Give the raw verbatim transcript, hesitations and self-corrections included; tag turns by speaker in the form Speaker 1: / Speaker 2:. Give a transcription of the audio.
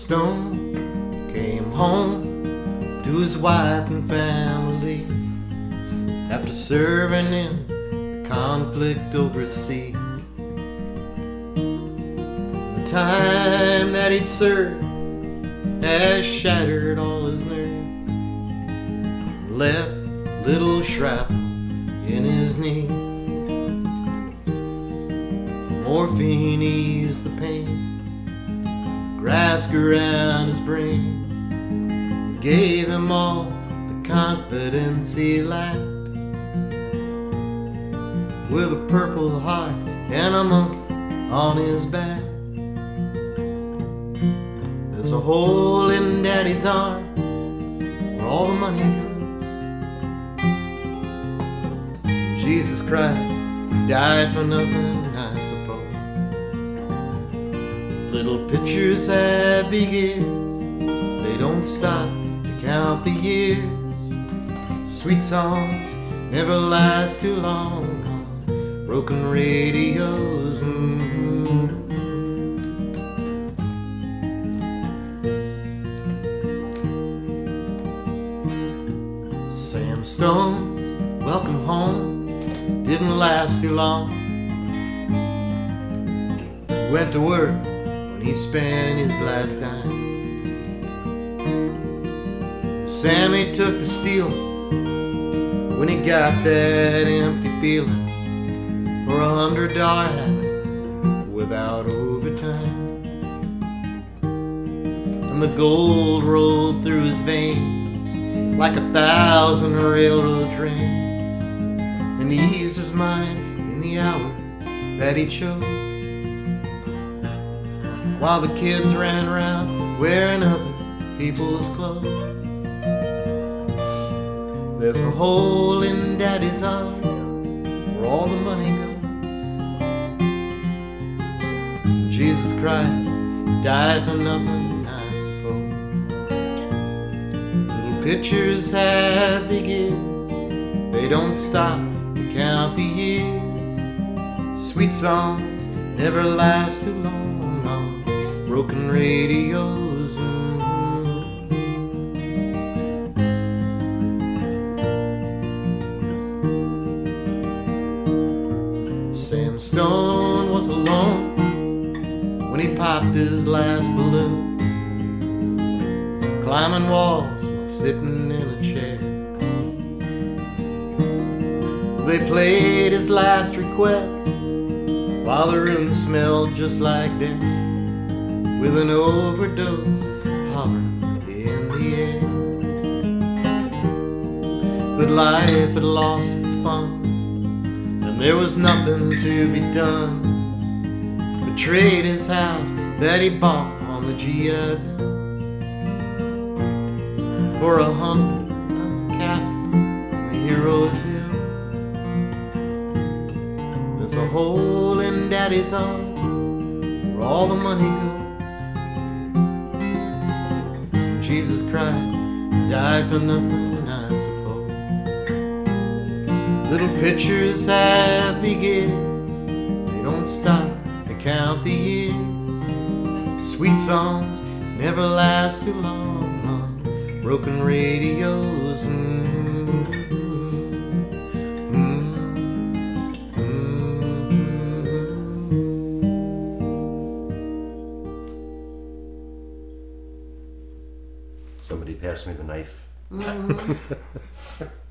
Speaker 1: Stone came home to his wife and family after serving in the conflict overseas. The time that he'd served has shattered all his nerves, left little shrapnel in his knee. Morphine eased the pain, grasped around his brain, gave him all the confidence he lacked. With a purple heart and a monkey on his back, there's a hole in Daddy's arm where all the money goes. Jesus Christ died for nothing, I suppose. Little pictures have big ears, they don't stop to count the years. Sweet songs never last too long on broken radios. Mm-hmm. Sam Stone's welcome home didn't last too long. He went to work when he spent his last dime. Sammy took to stealing when he got that empty feeling for a hundred dollar habit without overtime. And the gold rolled through his veins like a thousand railroad trains, and he eased his mind in the hours that he chose, while the kids ran around wearing other people's clothes. There's a hole in Daddy's arm where all the money goes. Jesus Christ died for nothing, I suppose. Little pictures have big ears, they don't stop to count the years. Sweet songs never last too long on broken radios. Sam Stone was alone when he popped his last balloon, climbing walls while sitting in a chair. They played his last request while the room smelled just like death, with an overdose hovering in the air. But life had lost its fun, and there was nothing to be done but trade his house that he bought on the G I Bill for a hundred on a casket on the Heroes Hill. There's a hole in Daddy's arm where all the money goes. Jesus Christ died for nothing, I suppose. Little pictures have big ears, they don't stop to count the years. Sweet songs never last too long on broken radios. Mm-hmm.
Speaker 2: Somebody pass me the knife.
Speaker 1: Mm-hmm.